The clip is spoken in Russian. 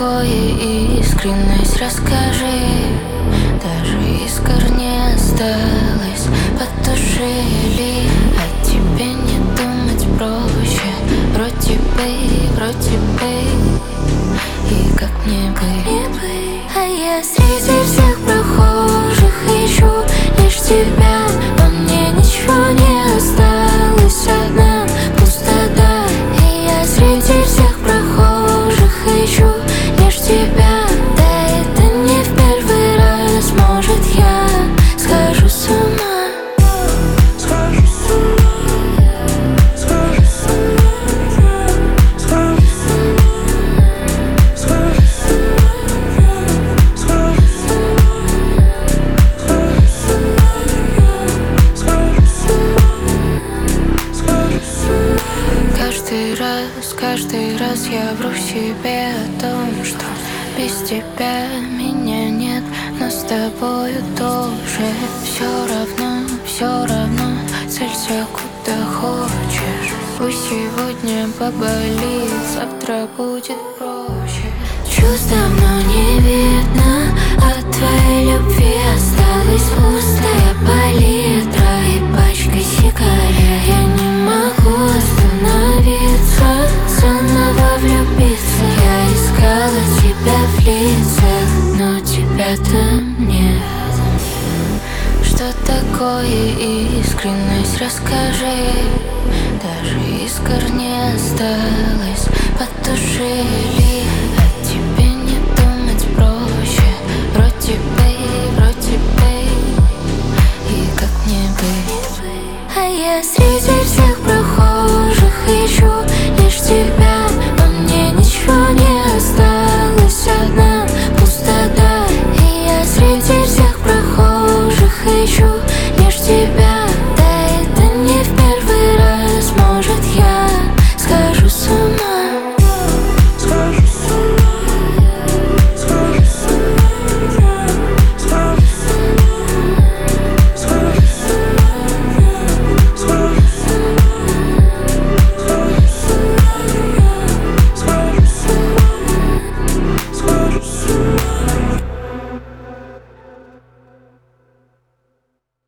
такое искренность, расскажи. Даже искр не осталось, потушили. А тебе не думать проще. Вроде бы, и как мне быть? А я среди всех прохожих ищу лишь тебя. Во мне ничего не осталось, одна пустота. И я среди всех прохожих ищу лишь тебя. Да это не в первый раз, может я схожу с ума. Каждый раз я вру себе о том, что без тебя меня нет, но с тобою тоже. Все равно, целься куда хочешь. Пусть сегодня поболит, завтра будет проще. Чувств давно не видно, от твоей любви осталась пустая палитра и пачка сигарет. Я не могу остановиться, заново влюбиться. Я искала тебя в лицах, но тебя-то нет. Что такое искренность, расскажи. Даже искр не осталось, потушили.